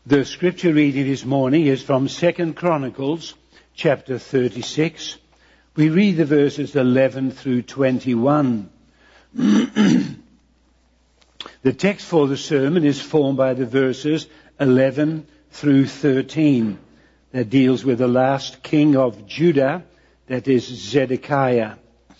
The scripture reading this morning is from 2 Chronicles, chapter 36. We read the verses 11 through 21. The text for the sermon is formed by the verses 11 through 13. That deals with the last king of Judah, that is Zedekiah.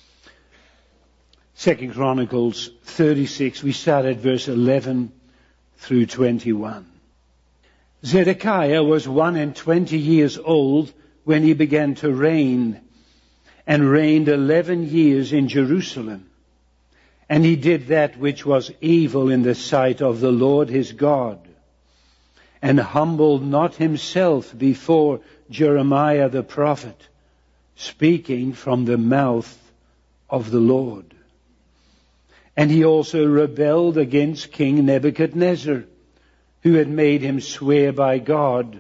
2 Chronicles 36, we start at verse 11 through 21. Zedekiah was 21 years old when he began to reign, and reigned 11 years in Jerusalem. And he did that which was evil in the sight of the Lord his God, and humbled not himself before Jeremiah the prophet, speaking from the mouth of the Lord. And he also rebelled against King Nebuchadnezzar, who had made him swear by God.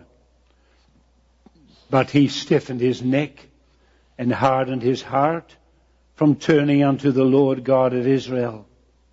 But he stiffened his neck and hardened his heart from turning unto the Lord God of Israel.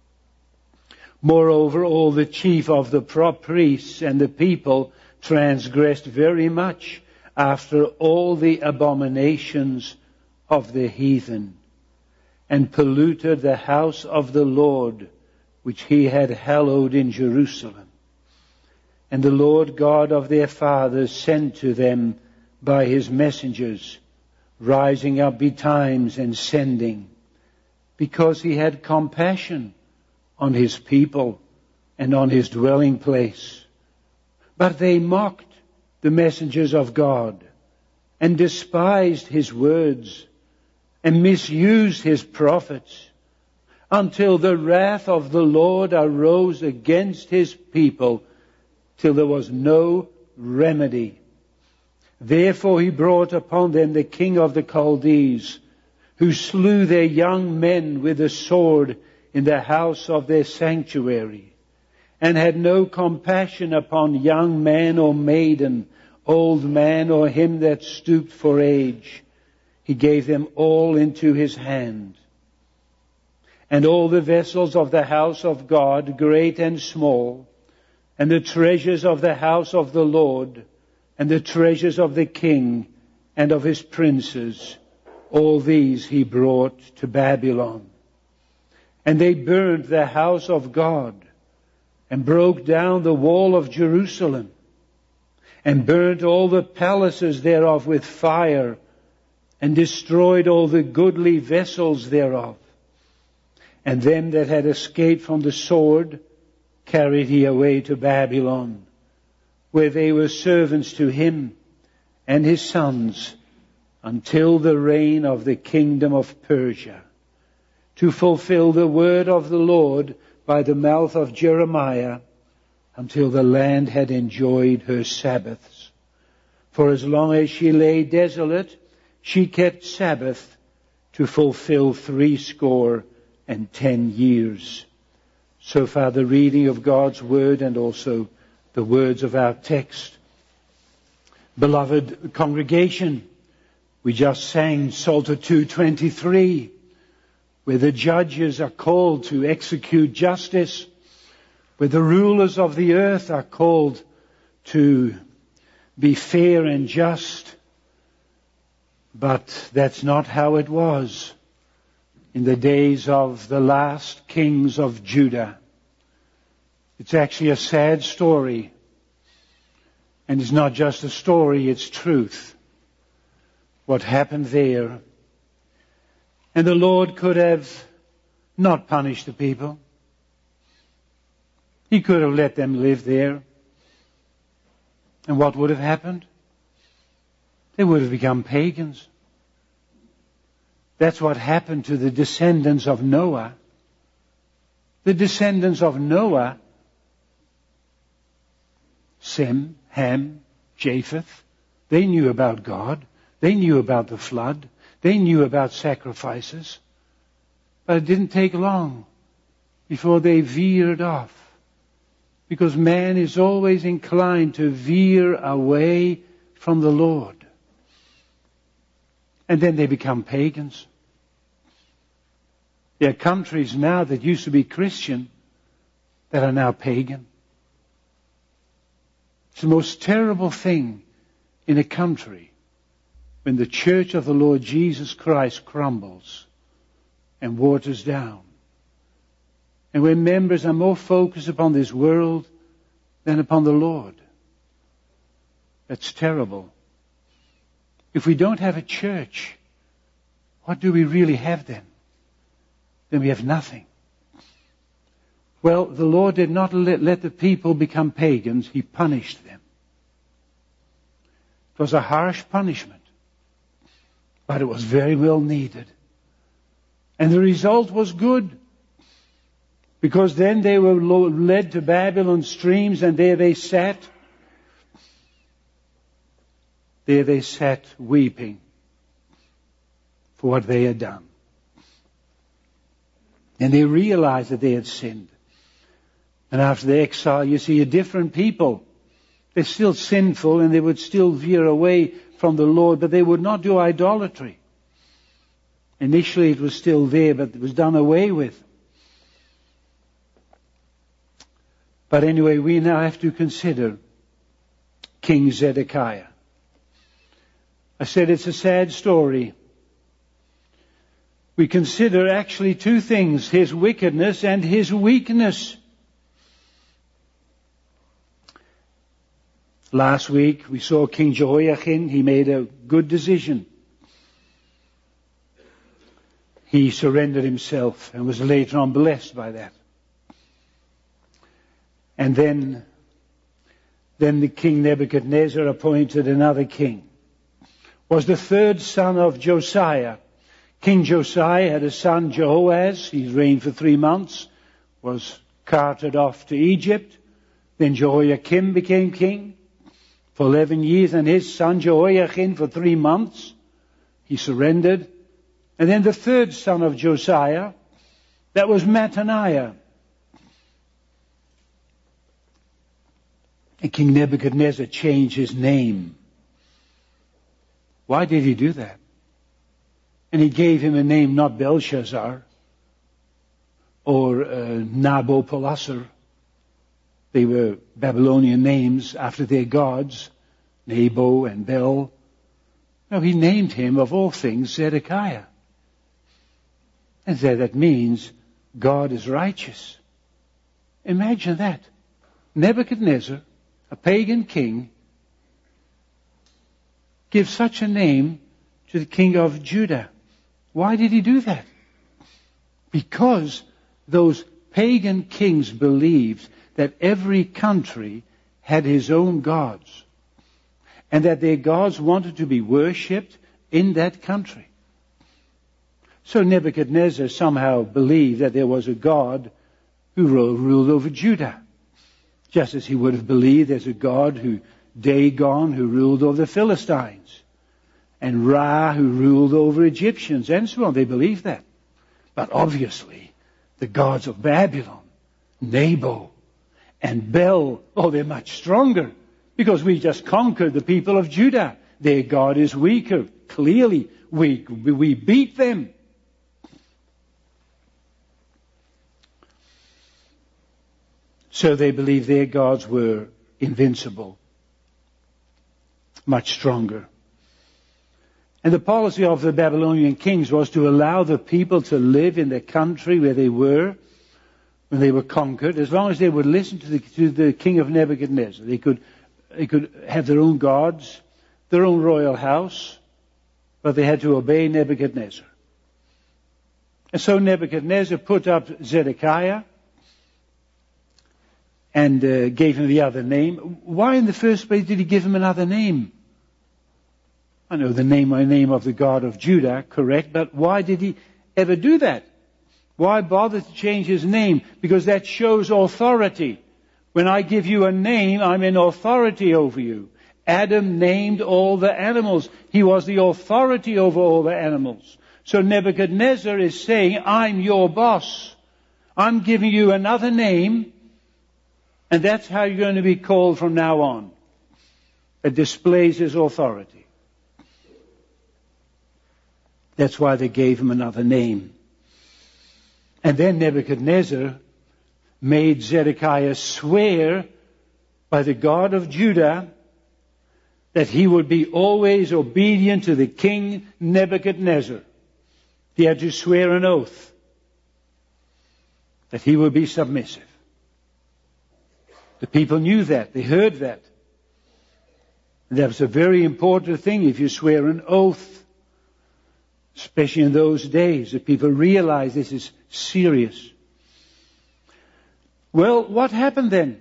Moreover, all the chief of the priests and the people transgressed very much after all the abominations of the heathen, and polluted the house of the Lord, which he had hallowed in Jerusalem. And the Lord God of their fathers sent to them by his messengers, rising up betimes and sending, because he had compassion on his people and on his dwelling place. But they mocked the messengers of God, and despised his words, and misused his prophets, until the wrath of the Lord arose against his people, till there was no remedy. Therefore he brought upon them the king of the Chaldees, who slew their young men with the sword in the house of their sanctuary, and had no compassion upon young man or maiden, old man or him that stooped for age. He gave them all into his hand. And all the vessels of the house of God, great and small, and the treasures of the house of the Lord, and the treasures of the king and of his princes, all these he brought to Babylon. And they burned the house of God, and broke down the wall of Jerusalem, and burnt all the palaces thereof with fire, and destroyed all the goodly vessels thereof. And them that had escaped from the sword carried he away to Babylon, where they were servants to him and his sons, until the reign of the kingdom of Persia, to fulfill the word of the Lord by the mouth of Jeremiah, until the land had enjoyed her Sabbaths. For as long as she lay desolate, she kept Sabbath, to fulfill 70 years. So far the reading of God's word, and also the words of our text. Beloved congregation, we just sang Psalter 2:23, where the judges are called to execute justice, where the rulers of the earth are called to be fair and just. But that's not how it was in the days of the last kings of Judah. It's actually a sad story. And it's not just a story, it's truth. What happened there. And the Lord could have not punished the people. He could have let them live there. And what would have happened? They would have become pagans. That's what happened to the descendants of Noah. The descendants of Noah, Sem, Ham, Japheth, they knew about God. They knew about the flood. They knew about sacrifices. But it didn't take long before they veered off. Because man is always inclined to veer away from the Lord. And then they become pagans. There are countries now that used to be Christian that are now pagan. It's the most terrible thing in a country when the church of the Lord Jesus Christ crumbles and waters down. And when members are more focused upon this world than upon the Lord. That's terrible. If we don't have a church, what do we really have then? Then we have nothing. Well, the Lord did not let the people become pagans. He punished them. It was a harsh punishment, but it was very well needed. And the result was good, because then they were led to Babylon's streams, and there they sat. There they sat weeping for what they had done. And they realized that they had sinned. And after the exile, you see a different people. They're still sinful and they would still veer away from the Lord, but they would not do idolatry. Initially it was still there, but it was done away with. But anyway, we now have to consider King Zedekiah. I said it's a sad story. We consider actually two things, his wickedness and his weakness. Last week we saw King Jehoiachin. He made a good decision. He surrendered himself and was later on blessed by that. And then the King Nebuchadnezzar appointed another king. Was the third son of Josiah. King Josiah had a son, Jehoaz. He reigned for 3 months, was carted off to Egypt. Then Jehoiakim became king for 11 years, and his son Jehoiachin for 3 months. He surrendered. And then the third son of Josiah, that was Mattaniah. And King Nebuchadnezzar changed his name. Why did he do that? And he gave him a name not Belshazzar or Nabopolassar. They were Babylonian names after their gods, Nebo and Bel. No, he named him, of all things, Zedekiah. And that means God is righteous. Imagine that. Nebuchadnezzar, a pagan king, gives such a name to the king of Judah. Why did he do that? Because those pagan kings believed that every country had his own gods, and that their gods wanted to be worshipped in that country. So Nebuchadnezzar somehow believed that there was a God who ruled over Judah, just as he would have believed there's a God Dagon, who ruled over the Philistines, and Ra, who ruled over Egyptians, and so on. They believed that. But obviously, the gods of Babylon, Nebo, and Bel, they're much stronger, because we just conquered the people of Judah. Their God is weaker. Clearly, we beat them. So they believed their gods were invincible, much stronger. And the policy of the Babylonian kings was to allow the people to live in the country where they were when they were conquered, as long as they would listen to the king of Nebuchadnezzar. They could have their own gods, their own royal house, but they had to obey Nebuchadnezzar. And so Nebuchadnezzar put up Zedekiah and gave him the other name. Why in the first place did he give him another name? I know the name of the God of Judah, correct, but why did he ever do that? Why bother to change his name? Because that shows authority. When I give you a name, I'm in authority over you. Adam named all the animals. He was the authority over all the animals. So Nebuchadnezzar is saying, I'm your boss. I'm giving you another name, and that's how you're going to be called from now on. It displays his authority. That's why they gave him another name. And then Nebuchadnezzar made Zedekiah swear by the God of Judah that he would be always obedient to the king Nebuchadnezzar. He had to swear an oath that he would be submissive. The people knew that. They heard that. And that was a very important thing if you swear an oath, especially in those days, that people realize this is serious. Well, what happened then?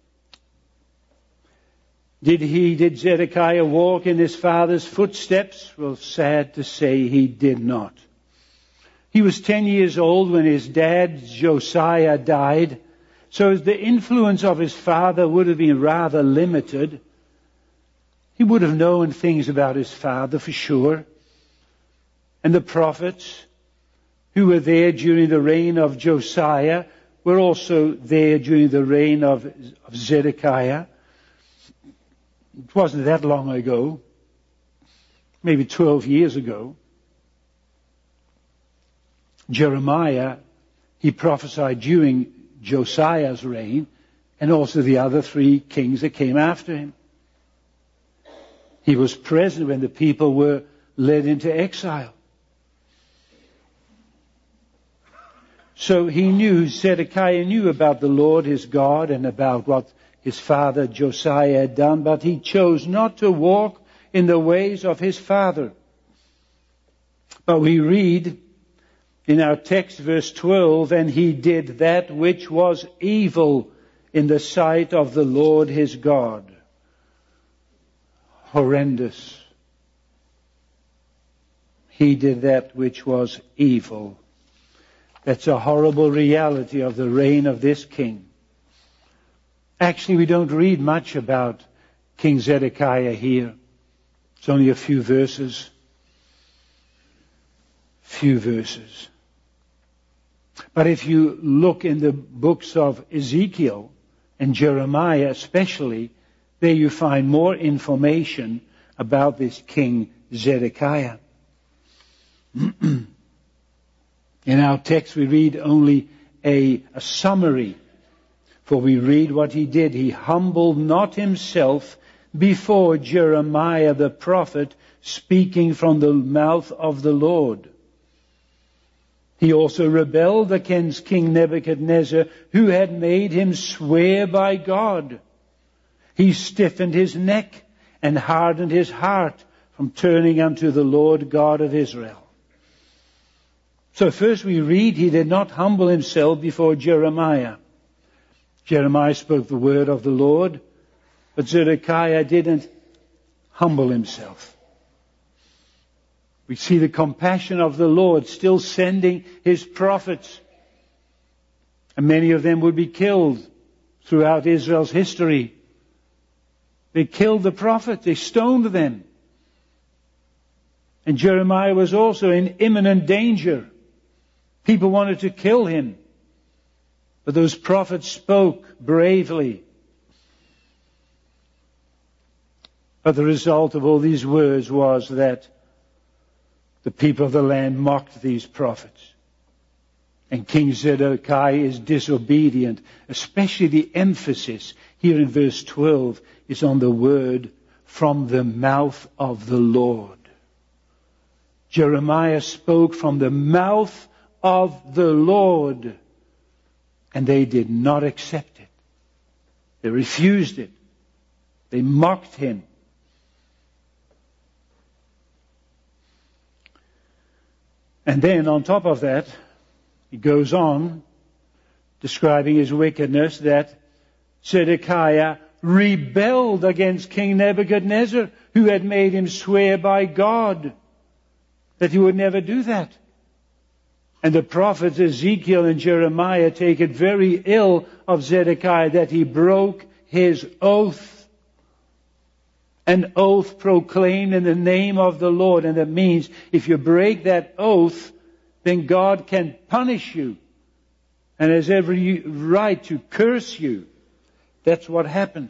Did Zedekiah walk in his father's footsteps? Well, sad to say, he did not. He was 10 years old when his dad, Josiah, died. So the influence of his father would have been rather limited. He would have known things about his father for sure. And the prophets who were there during the reign of Josiah were also there during the reign of Zedekiah. It wasn't that long ago, maybe 12 years ago. Jeremiah, he prophesied during Josiah's reign, and also the other three kings that came after him. He was present when the people were led into exile. So Zedekiah knew about the Lord his God and about what his father Josiah had done, but he chose not to walk in the ways of his father. But we read in our text, verse 12, and he did that which was evil in the sight of the Lord his God. Horrendous. He did that which was evil. That's a horrible reality of the reign of this king. Actually, we don't read much about King Zedekiah here. It's only a few verses. Few verses. But if you look in the books of Ezekiel and Jeremiah especially, there you find more information about this King Zedekiah. In our text we read only a summary, for we read what he did. He humbled not himself before Jeremiah the prophet, speaking from the mouth of the Lord. He also rebelled against King Nebuchadnezzar, who had made him swear by God. He stiffened his neck and hardened his heart from turning unto the Lord God of Israel. So first we read he did not humble himself before Jeremiah. Jeremiah spoke the word of the Lord, but Zedekiah didn't humble himself. We see the compassion of the Lord still sending his prophets. And many of them would be killed throughout Israel's history. They killed the prophets. They stoned them. And Jeremiah was also in imminent danger. People wanted to kill him. But those prophets spoke bravely. But the result of all these words was that the people of the land mocked these prophets. And King Zedekiah is disobedient. Especially the emphasis here in verse 12 is on the word from the mouth of the Lord. Jeremiah spoke from the mouth of the Lord. And they did not accept it. They refused it. They mocked him. And then on top of that, he goes on describing his wickedness that Zedekiah rebelled against King Nebuchadnezzar, who had made him swear by God that he would never do that. And the prophets Ezekiel and Jeremiah take it very ill of Zedekiah that he broke his oath. An oath proclaimed in the name of the Lord. And that means if you break that oath, then God can punish you and has every right to curse you. That's what happened.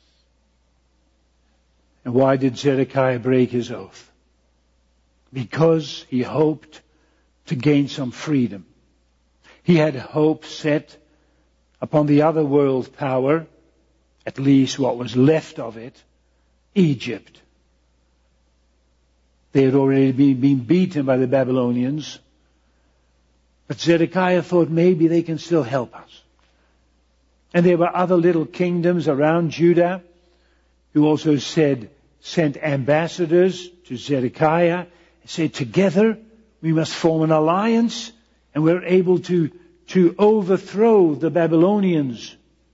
And why did Zedekiah break his oath? Because he hoped to gain some freedom. He had hope set upon the other world power, at least what was left of it, Egypt. They had already been beaten by the Babylonians. But Zedekiah thought maybe they can still help us. And there were other little kingdoms around Judah who also sent ambassadors to Zedekiah and said, together we must form an alliance and we're able to overthrow the Babylonians.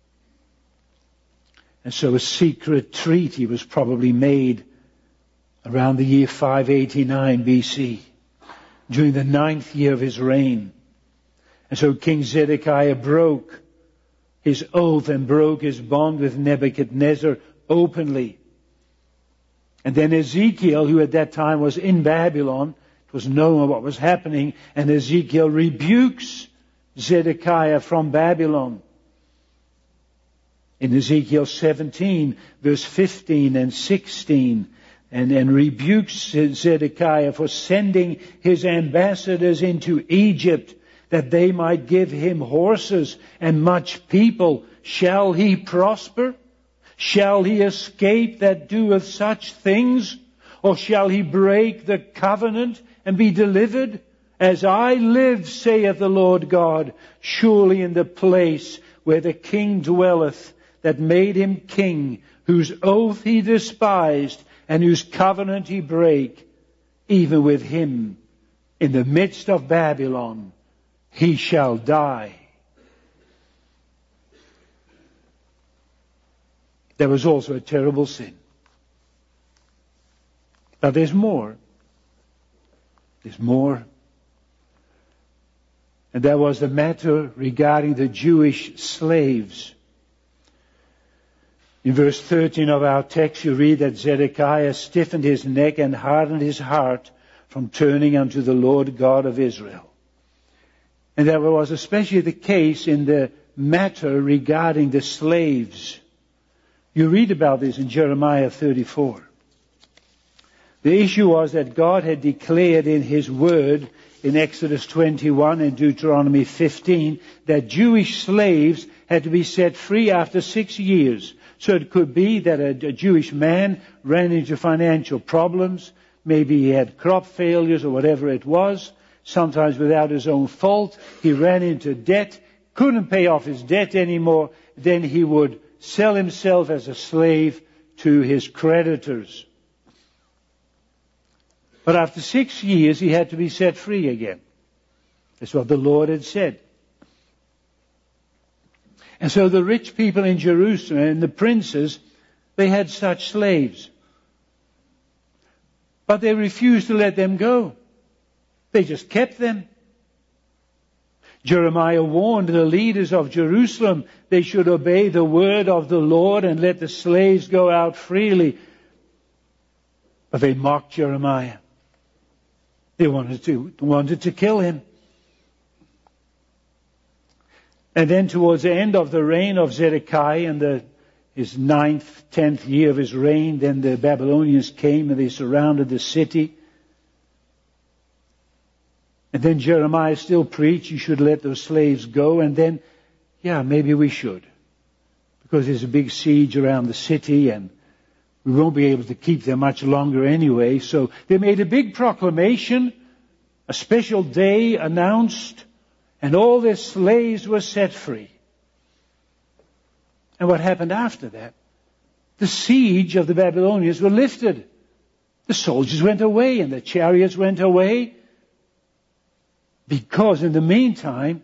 And so a secret treaty was probably made around the year 589 BC, during the 9th year of his reign. And so King Zedekiah broke his oath and broke his bond with Nebuchadnezzar openly. And then Ezekiel, who at that time was in Babylon, it was known what was happening, and Ezekiel rebukes Zedekiah from Babylon. In Ezekiel 17, verse 15 and 16, and rebukes Zedekiah for sending his ambassadors into Egypt that they might give him horses and much people. Shall he prosper? Shall he escape that doeth such things? Or shall he break the covenant and be delivered? As I live, saith the Lord God, surely in the place where the king dwelleth, that made him king, whose oath he despised, and whose covenant he brake, even with him, in the midst of Babylon, he shall die. There was also a terrible sin. But there's more. There's more. And that was the matter regarding the Jewish slaves. In verse 13 of our text, you read that Zedekiah stiffened his neck and hardened his heart from turning unto the Lord God of Israel. And that was especially the case in the matter regarding the slaves. You read about this in Jeremiah 34. The issue was that God had declared in His Word in Exodus 21 and Deuteronomy 15 that Jewish slaves had to be set free after 6 years. So it could be that a Jewish man ran into financial problems. Maybe he had crop failures or whatever it was. Sometimes without his own fault. He ran into debt, couldn't pay off his debt anymore. Then he would sell himself as a slave to his creditors. But after 6 years, he had to be set free again. That's what the Lord had said. And so the rich people in Jerusalem and the princes, they had such slaves. But they refused to let them go. They just kept them. Jeremiah warned the leaders of Jerusalem they should obey the word of the Lord and let the slaves go out freely. But they mocked Jeremiah. They wanted to kill him. And then towards the end of the reign of Zedekiah, in his 9th, 10th year of his reign, then the Babylonians came and they surrounded the city. And then Jeremiah still preached, you should let those slaves go. And then, maybe we should. Because there's a big siege around the city and we won't be able to keep them much longer anyway. So they made a big proclamation, a special day announced, and all their slaves were set free. And what happened after that? The siege of the Babylonians were lifted. The soldiers went away and the chariots went away. Because in the meantime,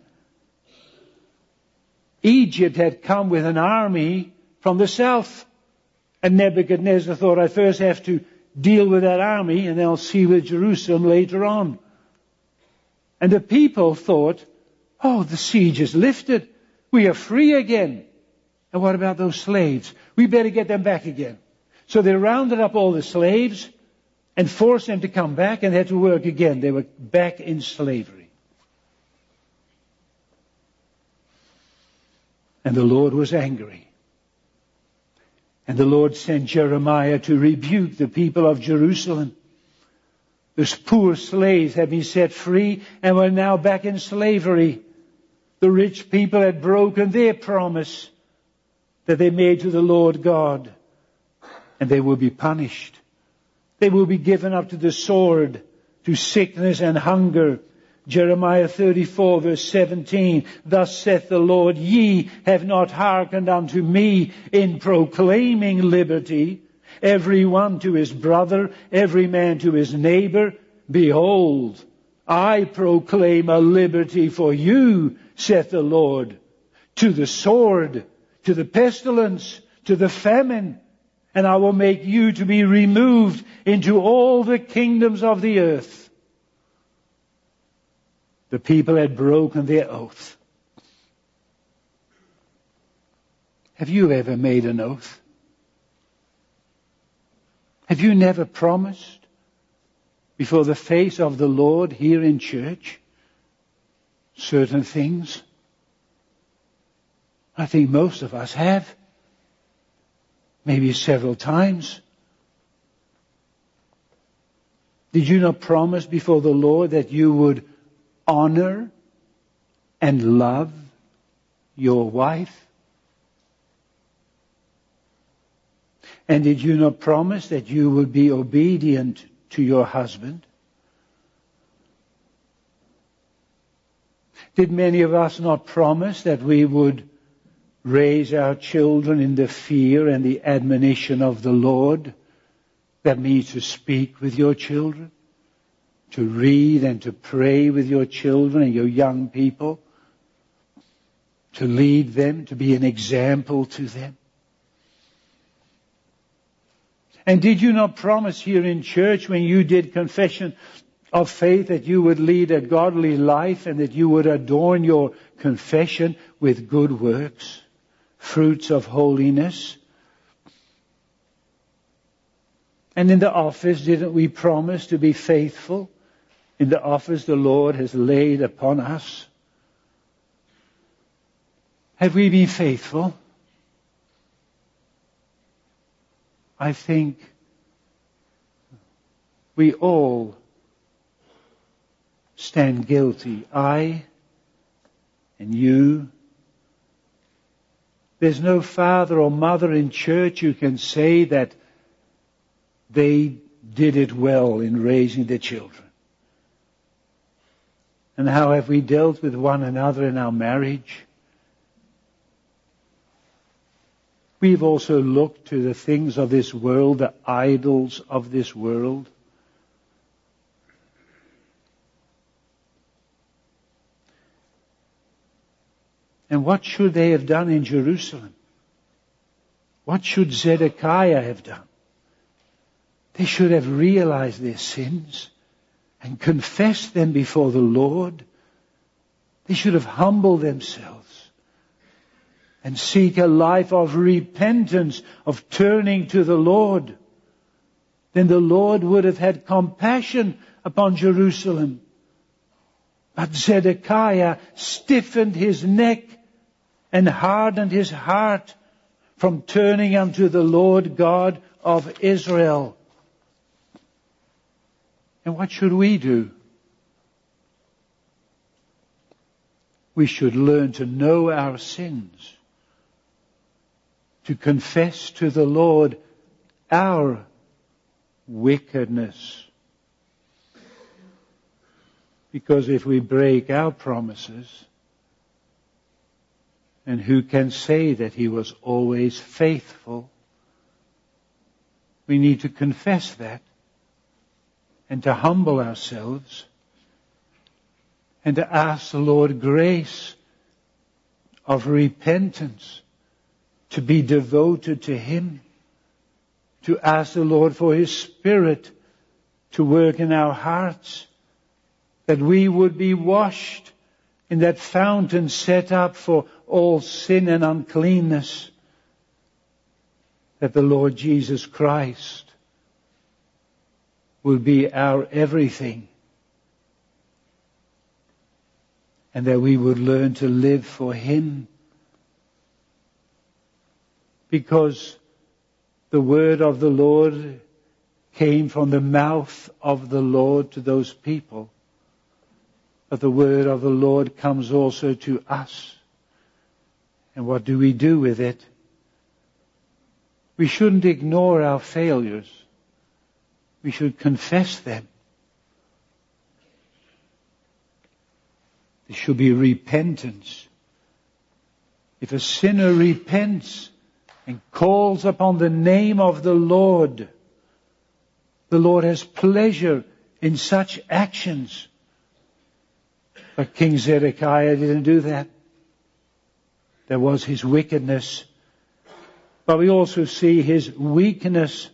Egypt had come with an army from the south. And Nebuchadnezzar thought, I first have to deal with that army and then I'll see with Jerusalem later on. And the people thought, the siege is lifted. We are free again. And what about those slaves? We better get them back again. So they rounded up all the slaves and forced them to come back and had to work again. They were back in slavery. And the Lord was angry. And the Lord sent Jeremiah to rebuke the people of Jerusalem. Those poor slaves had been set free and were now back in slavery. The rich people had broken their promise. that they made to the Lord God, and they will be punished. They will be given up to the sword, to sickness and hunger. Jeremiah 34 verse 17, thus saith the Lord, ye have not hearkened unto me in proclaiming liberty, every one to his brother, every man to his neighbor. Behold, I proclaim a liberty for you, saith the Lord, to the sword, to the pestilence, to the famine, and I will make you to be removed into all the kingdoms of the earth. The people had broken their oath. Have you ever made an oath? Have you never promised before the face of the Lord here in church certain things? I think most of us have. Maybe several times. Did you not promise before the Lord that you would honor and love your wife? And did you not promise that you would be obedient to your husband? Did many of us not promise that we would raise our children in the fear and the admonition of the Lord? That means to speak with your children, to read and to pray with your children and your young people, to lead them, to be an example to them. And did you not promise here in church when you did confession of faith that you would lead a godly life and that you would adorn your confession with good works, fruits of holiness? And in the office, didn't we promise to be faithful? In the office the Lord has laid upon us. Have we been faithful? I think we all stand guilty. I and you. There's no father or mother in church who can say that they did it well in raising their children. And how have we dealt with one another in our marriage? We've also looked to the things of this world, the idols of this world. And what should they have done in Jerusalem? What should Zedekiah have done? They should have realized their sins and confessed them before the Lord. They should have humbled themselves and seek a life of repentance, of turning to the Lord. Then the Lord would have had compassion upon Jerusalem. But Zedekiah stiffened his neck and hardened his heart from turning unto the Lord God of Israel. And what should we do? We should learn to know our sins, to confess to the Lord our wickedness. Because if we break our promises, and who can say that He was always faithful? We need to confess that and to humble ourselves and to ask the Lord grace of repentance, to be devoted to Him, to ask the Lord for His Spirit to work in our hearts, that we would be washed in that fountain set up for all sin and uncleanness, that the Lord Jesus Christ will be our everything, and that we would learn to live for Him. Because the word of the Lord came from the mouth of the Lord to those people. But the word of the Lord comes also to us. And what do we do with it? We shouldn't ignore our failures. We should confess them. There should be repentance. If a sinner repents and calls upon the name of the Lord has pleasure in such actions. But King Zedekiah didn't do that. There was his wickedness. But we also see his weakness.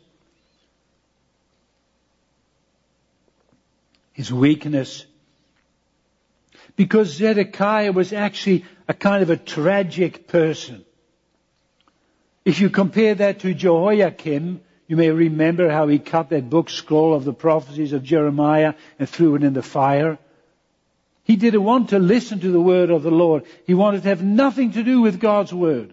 His weakness. Because Zedekiah was actually a kind of a tragic person. If you compare that to Jehoiakim, you may remember how he cut that book scroll of the prophecies of Jeremiah and threw it in the fire. He didn't want to listen to the word of the Lord. He wanted to have nothing to do with God's word.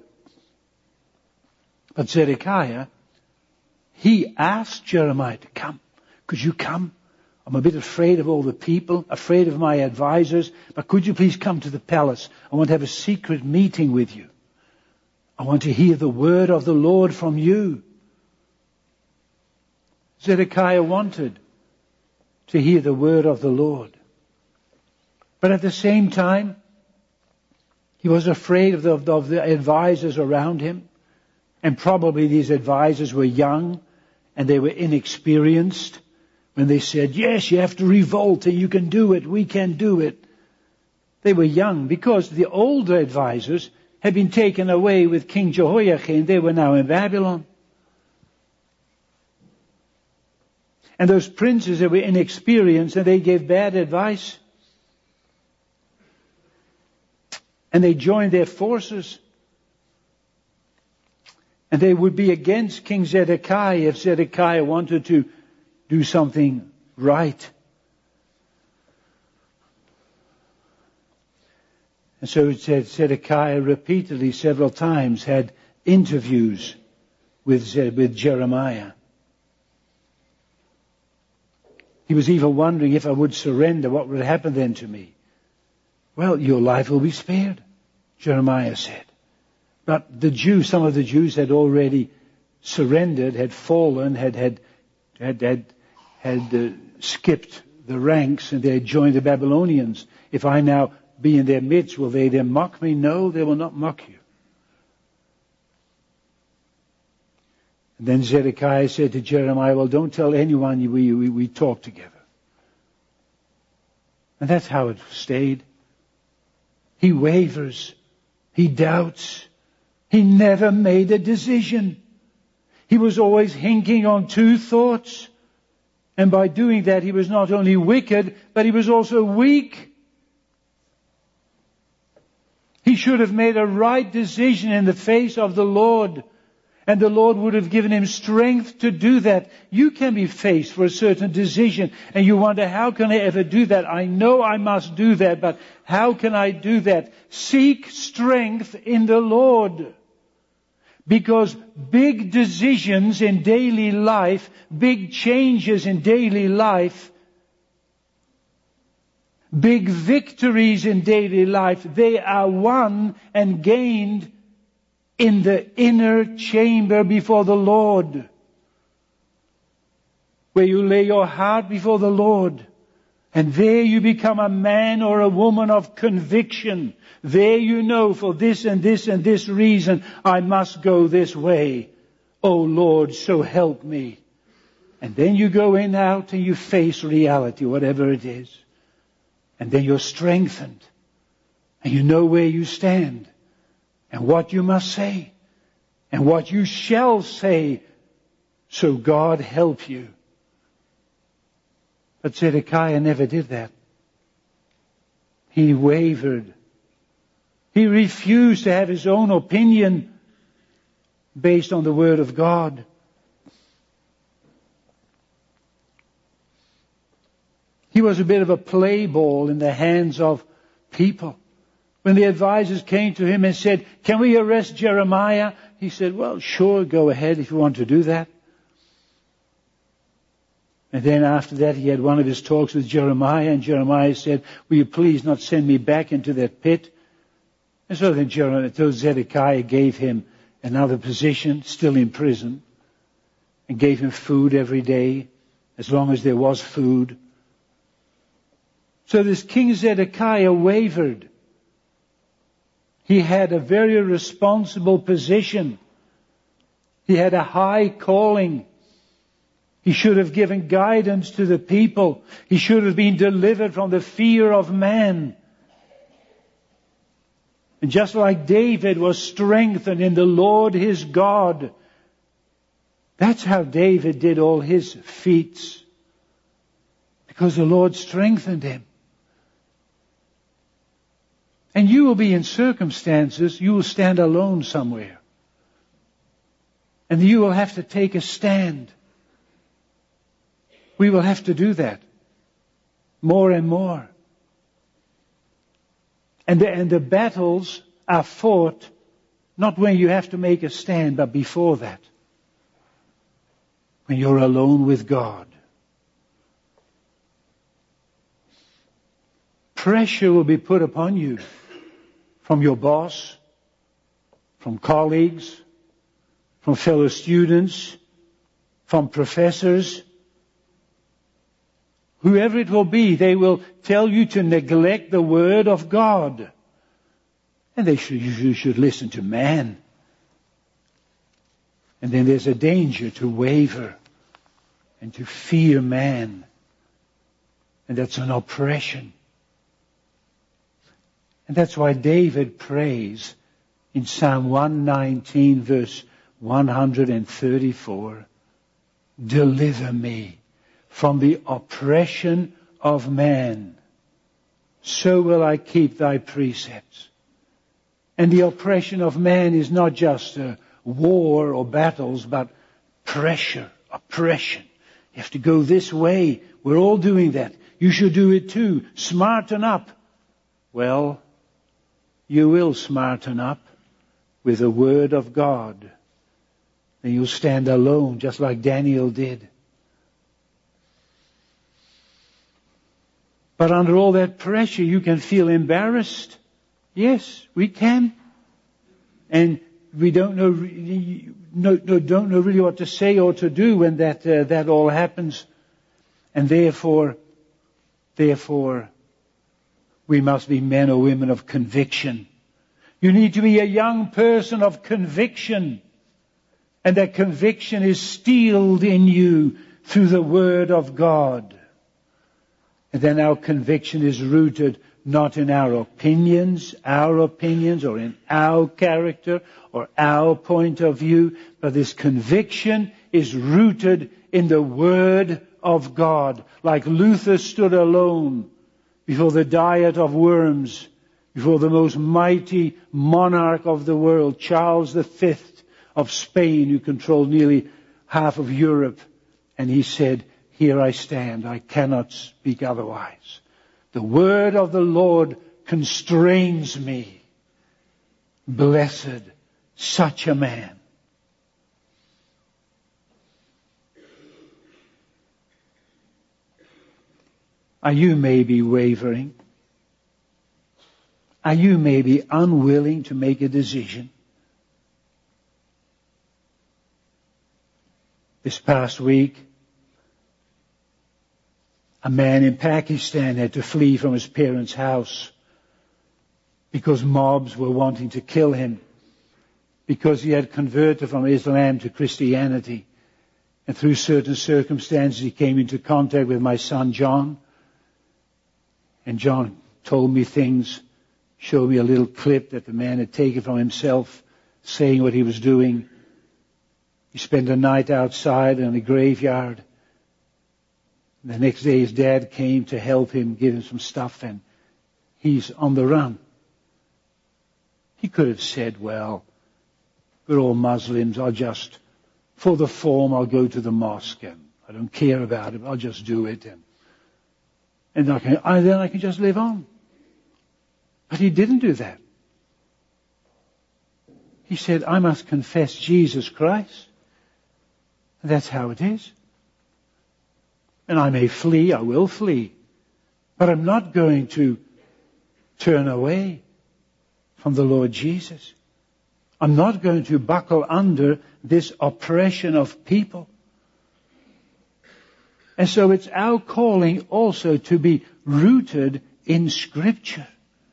But Zedekiah, he asked Jeremiah to come. Could you come? I'm a bit afraid of all the people, afraid of my advisors, but could you please come to the palace? I want to have a secret meeting with you. I want to hear the word of the Lord from you. Zedekiah wanted to hear the word of the Lord. But at the same time, he was afraid of the advisors around him. And probably these advisors were young and they were inexperienced. When they said, yes, you have to revolt and you can do it, we can do it. They were young because the older advisors had been taken away with King Jehoiakim. They were now in Babylon. And those princes, they were inexperienced and they gave bad advice. And they joined their forces. And they would be against King Zedekiah if Zedekiah wanted to do something right. And so it said Zedekiah repeatedly, several times, had interviews with Jeremiah. He was even wondering if I would surrender, what would happen then to me? Well, your life will be spared, Jeremiah said. But the Jews, some of the Jews had already surrendered, had fallen, had skipped the ranks, and they had joined the Babylonians. If I now be in their midst, will they then mock me? No, they will not mock you. And then Zedekiah said to Jeremiah, well, don't tell anyone we talk together. And that's how it stayed. He wavers. He doubts. He never made a decision. He was always hinking on two thoughts. And by doing that, he was not only wicked, but he was also weak. He should have made a right decision in the face of the Lord. And the Lord would have given him strength to do that. You can be faced for a certain decision and you wonder, how can I ever do that? I know I must do that, but how can I do that? Seek strength in the Lord. Because big decisions in daily life, big changes in daily life, big victories in daily life, they are won and gained in the inner chamber before the Lord, where you lay your heart before the Lord, and there you become a man or a woman of conviction. There you know, for this and this and this reason, I must go this way. Oh Lord, so help me. And then you go in out and you face reality, whatever it is. And then you're strengthened. And you know where you stand. And what you must say. And what you shall say. So God help you. But Zedekiah never did that. He wavered. He refused to have his own opinion based on the Word of God. He was a bit of a play ball in the hands of people. When the advisors came to him and said, can we arrest Jeremiah? He said, well, sure, go ahead if you want to do that. And then after that, he had one of his talks with Jeremiah, and Jeremiah said, will you please not send me back into that pit? And so then Zedekiah gave him another position, still in prison, and gave him food every day, as long as there was food. So this King Zedekiah wavered. He had a very responsible position. He had a high calling. He should have given guidance to the people. He should have been delivered from the fear of man. And just like David was strengthened in the Lord his God, that's how David did all his feats. Because the Lord strengthened him. And you will be in circumstances, you will stand alone somewhere. And you will have to take a stand. We will have to do that. More and more. And the battles are fought not when you have to make a stand, but before that. When you're alone with God. Pressure will be put upon you from your boss, from colleagues, from fellow students, from professors. Whoever it will be, they will tell you to neglect the Word of God. And you should listen to man. And then there's a danger to waver and to fear man. And that's an oppression. And that's why David prays in Psalm 119 verse 134, deliver me from the oppression of man. So will I keep thy precepts. And the oppression of man is not just war or battles, but pressure, oppression. You have to go this way. We're all doing that. You should do it too. Smarten up. Well, you will smarten up with the Word of God. And you'll stand alone, just like Daniel did. But under all that pressure, you can feel embarrassed. Yes, we can. And we don't know really what to say or to do when that all happens. And therefore, we must be men or women of conviction. You need to be a young person of conviction. And that conviction is instilled in you through the Word of God. And then our conviction is rooted not in our opinions or in our character or our point of view, but this conviction is rooted in the Word of God. Like Luther stood alone before the diet of worms, before the most mighty monarch of the world, Charles V of Spain, who controlled nearly half of Europe. And he said, here I stand, I cannot speak otherwise. The word of the Lord constrains me. Blessed such a man. Are you maybe wavering? Are you maybe unwilling to make a decision? This past week, a man in Pakistan had to flee from his parents' house because mobs were wanting to kill him because he had converted from Islam to Christianity. And through certain circumstances, he came into contact with my son John. And John told me things, showed me a little clip that the man had taken from himself, saying what he was doing. He spent a night outside in a graveyard. The next day his dad came to help him, give him some stuff, and he's on the run. He could have said, well, we're all Muslims, for the form, I'll go to the mosque, and I don't care about it, I'll just do it, and then I can just live on. But he didn't do that. He said, I must confess Jesus Christ. And that's how it is. And I may flee, I will flee. But I'm not going to turn away from the Lord Jesus. I'm not going to buckle under this oppression of people. And so it's our calling also to be rooted in Scripture.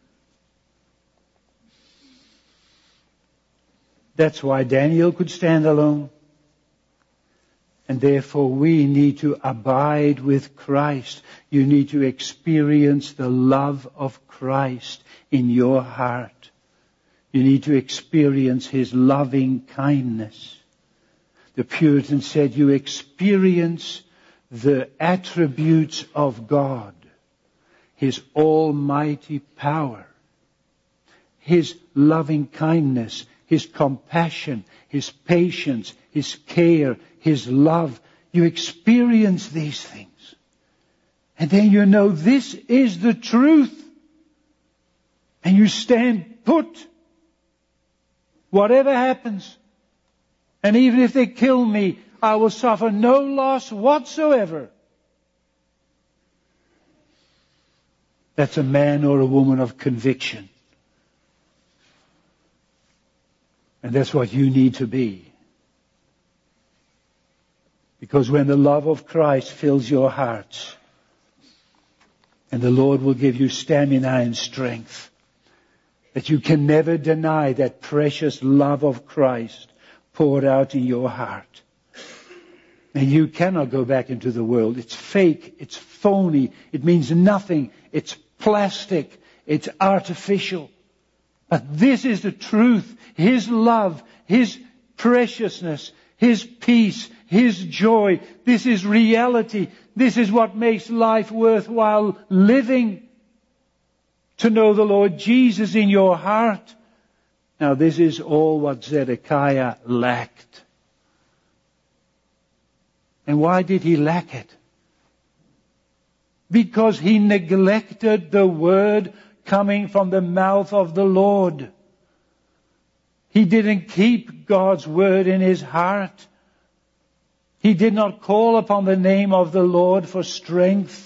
That's why Daniel could stand alone. And therefore we need to abide with Christ. You need to experience the love of Christ in your heart. You need to experience His loving kindness. The Puritans said you experience the attributes of God. His almighty power. His loving kindness. His compassion. His patience. His care. His love. You experience these things. And then you know this is the truth. And you stand put. Whatever happens. And even if they kill me, I will suffer no loss whatsoever. That's a man or a woman of conviction. And that's what you need to be. Because when the love of Christ fills your hearts, and the Lord will give you stamina and strength, that you can never deny that precious love of Christ poured out in your heart. And you cannot go back into the world. It's fake. It's phony. It means nothing. It's plastic. It's artificial. But this is the truth. His love, His preciousness, His peace, His joy. This is reality. This is what makes life worthwhile living. To know the Lord Jesus in your heart. Now this is all what Zedekiah lacked. And why did he lack it? Because he neglected the word coming from the mouth of the Lord. He didn't keep God's word in his heart. He did not call upon the name of the Lord for strength.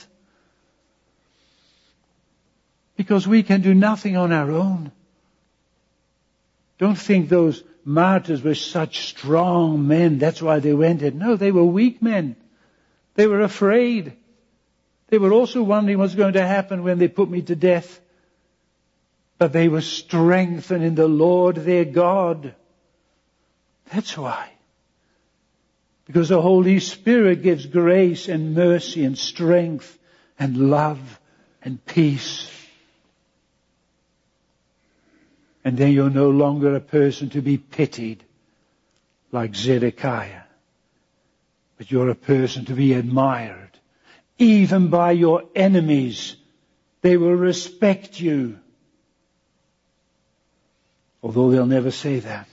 Because we can do nothing on our own. Don't think those martyrs were such strong men. That's why they went in. No, they were weak men. They were afraid. They were also wondering what's going to happen when they put me to death. But they were strengthened in the Lord their God. That's why. Because the Holy Spirit gives grace and mercy and strength and love and peace. And then you're no longer a person to be pitied like Zedekiah. But you're a person to be admired. Even by your enemies. They will respect you. Although they'll never say that.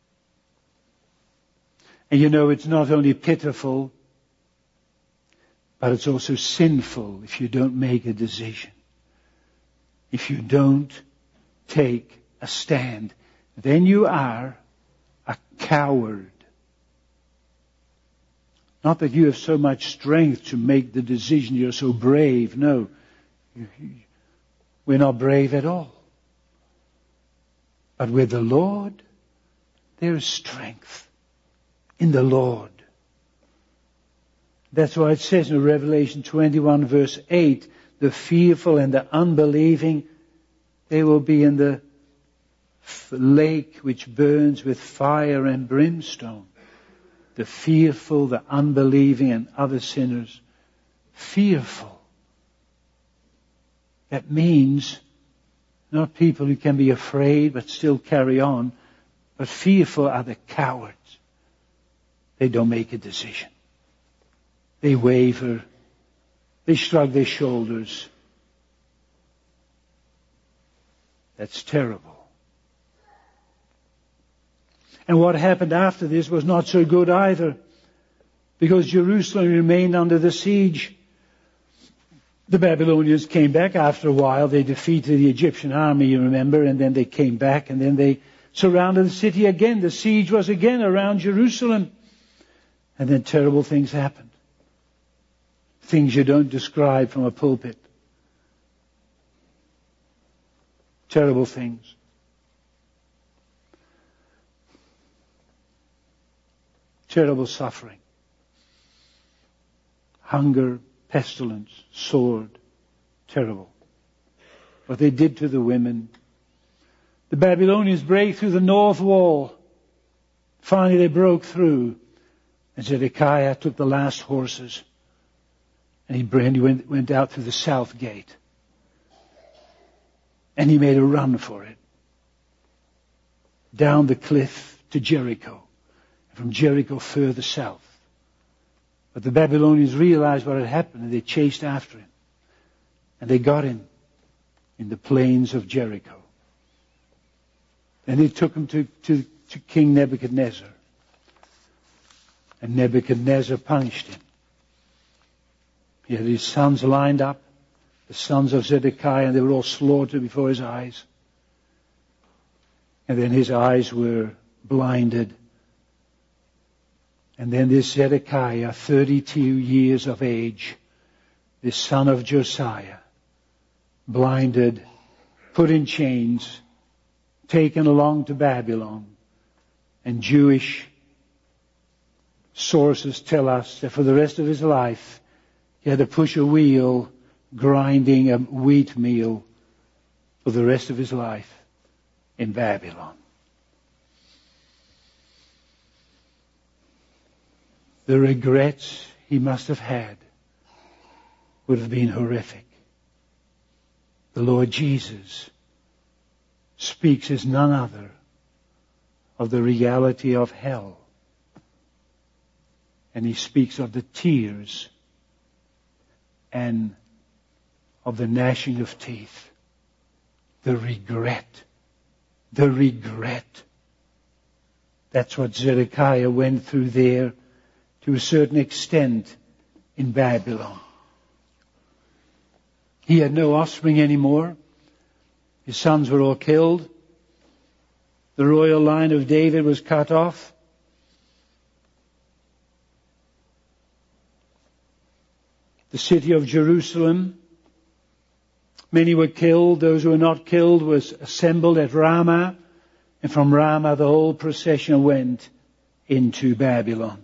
And you know it's not only pitiful, but it's also sinful if you don't make a decision. If you don't take a stand, then you are a coward. Not that you have so much strength to make the decision, you're so brave. No, we're not brave at all. But with the Lord, there is strength in the Lord. That's why it says in Revelation 21 verse 8, the fearful and the unbelieving, they will be in the lake which burns with fire and brimstone. The fearful, the unbelieving and other sinners. Fearful. That means not people who can be afraid but still carry on, but fearful are the cowards. They don't make a decision. They waver. They shrug their shoulders. That's terrible. And what happened after this was not so good either. Because Jerusalem remained under the siege. The Babylonians came back after a while. They defeated the Egyptian army, you remember, and then they came back and then they surrounded the city again. The siege was again around Jerusalem. And then terrible things happened. Things you don't describe from a pulpit. Terrible things. terrible suffering. Hunger, pestilence, sword, terrible. What they did to the women. The Babylonians break through the north wall. Finally they broke through. And Zedekiah took the last horses. And he went out through the south gate. And he made a run for it. Down the cliff to Jericho. From Jericho further south. But the Babylonians realized what had happened and they chased after him. And they got him in the plains of Jericho. And they took him to King Nebuchadnezzar. And Nebuchadnezzar punished him. He had his sons lined up, the sons of Zedekiah, and they were all slaughtered before his eyes. And then his eyes were blinded. And then this Zedekiah, 32 years of age, the son of Josiah, blinded, put in chains, taken along to Babylon. And Jewish sources tell us that for the rest of his life, he had to push a wheel grinding a wheat meal for the rest of his life in Babylon. The regrets he must have had would have been horrific. The Lord Jesus speaks as none other of the reality of hell. And he speaks of the tears and of the gnashing of teeth. The regret. The regret. That's what Zedekiah went through there to a certain extent in Babylon. He had no offspring anymore. His sons were all killed. The royal line of David was cut off. The city of Jerusalem, many were killed. Those who were not killed was assembled at Ramah. And from Ramah the whole procession went into Babylon.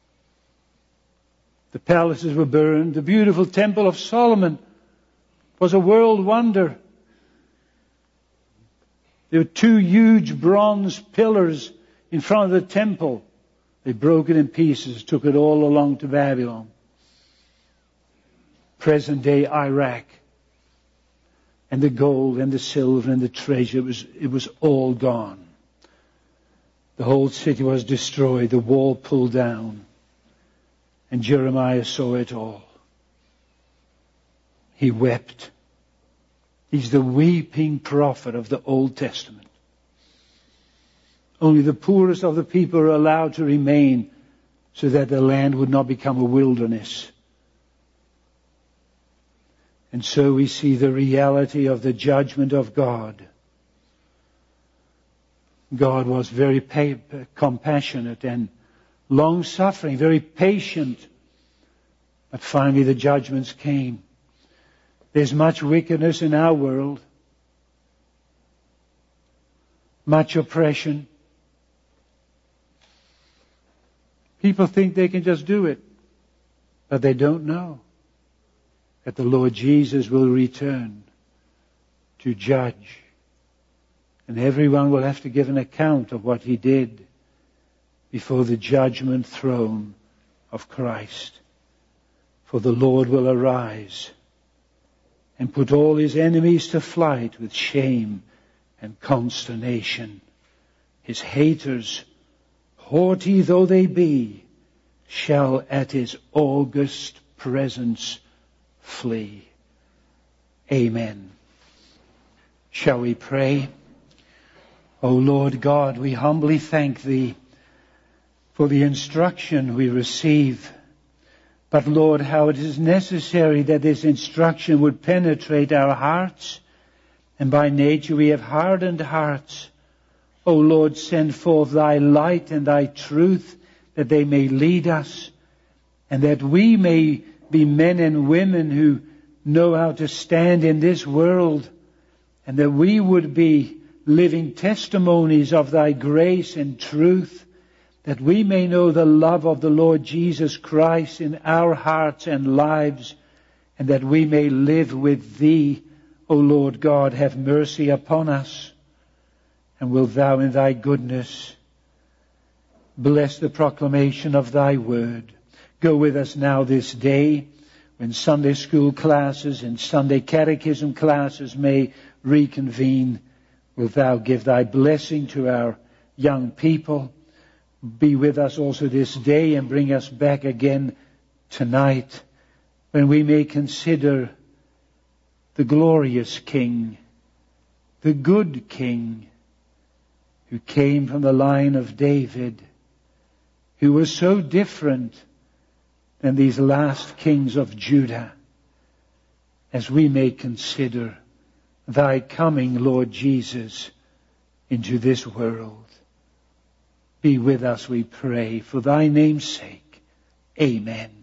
The palaces were burned. The beautiful temple of Solomon was a world wonder. There were 2 huge bronze pillars in front of the temple. They broke it in pieces, took it all along to Babylon. Present day Iraq. And the gold and the silver and the treasure, it was all gone. The whole city was destroyed, the wall pulled down. And Jeremiah saw it all. He wept. He's the weeping prophet of the Old Testament. Only the poorest of the people are allowed to remain so that the land would not become a wilderness. And so we see the reality of the judgment of God. God was very compassionate and long-suffering, very patient. But finally the judgments came. There's much wickedness in our world. Much oppression. People think they can just do it. But they don't know that the Lord Jesus will return to judge. And everyone will have to give an account of what he did before the judgment throne of Christ. For the Lord will arise and put all his enemies to flight with shame and consternation. His haters, haughty though they be, shall at his august presence flee. Amen. Shall we pray? O Lord God, we humbly thank thee for the instruction we receive. But Lord, how it is necessary that this instruction would penetrate our hearts. And by nature we have hardened hearts. O Lord, send forth thy light and thy truth that they may lead us. And that we may be men and women who know how to stand in this world. And that we would be living testimonies of thy grace and truth. that we may know the love of the Lord Jesus Christ in our hearts and lives, and that we may live with Thee, O Lord God. Have mercy upon us, and wilt Thou in Thy goodness bless the proclamation of Thy word. Go with us now this day, when Sunday school classes and Sunday catechism classes may reconvene. Wilt Thou give Thy blessing to our young people? Be with us also this day and bring us back again tonight, when we may consider the glorious King, the good King, who came from the line of David, who was so different than these last kings of Judah, as we may consider Thy coming, Lord Jesus, into this world. Be with us, we pray, for Thy name's sake. Amen.